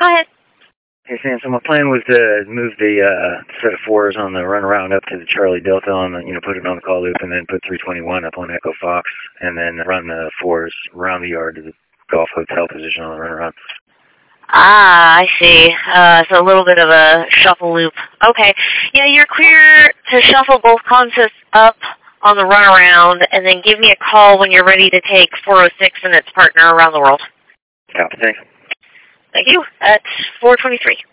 Go ahead. Hey, Sam, so my plan was to move the set of 4s on the runaround up to the Charlie Delta on the, put it on the call loop and then put 321 up on Echo Fox and then run the 4s around the yard to the golf hotel position on the runaround. Ah, I see. So a little bit of a shuffle loop. Okay. Yeah, you're clear to shuffle both concepts up on the runaround and then give me a call when you're ready to take 406 and its partner around the world. Yeah, thanks. Thank you. At 423.